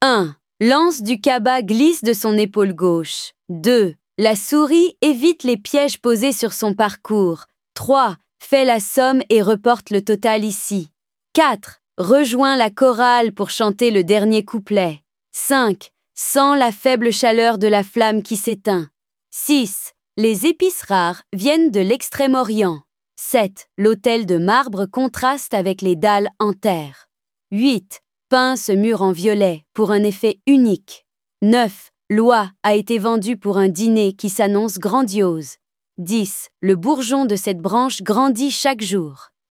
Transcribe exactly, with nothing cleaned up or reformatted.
un. L'anse du cabas glisse de son épaule gauche. deux. La souris évite les pièges posés sur son parcours. trois. Fait la somme et reporte le total ici. quatre. Rejoint la chorale pour chanter le dernier couplet. cinq. Sent la faible chaleur de la flamme qui s'éteint. six. Les épices rares viennent de l'Extrême-Orient. sept. L'autel de marbre contraste avec les dalles en terre. huit. Peint ce mur en violet pour un effet unique. neuf. L'oie a été vendue pour un dîner qui s'annonce grandiose. dix. Le bourgeon de cette branche grandit chaque jour.